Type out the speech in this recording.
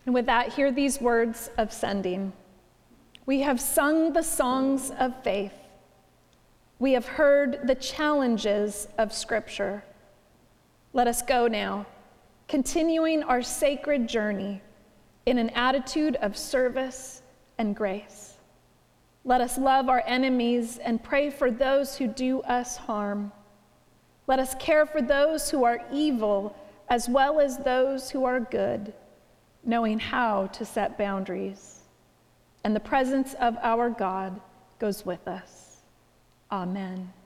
And with that, hear these words of sending. We have sung the songs of faith. We have heard the challenges of Scripture. Let us go now, continuing our sacred journey in an attitude of service and grace. Let us love our enemies and pray for those who do us harm. Let us care for those who are evil as well as those who are good, knowing how to set boundaries. And the presence of our God goes with us. Amen.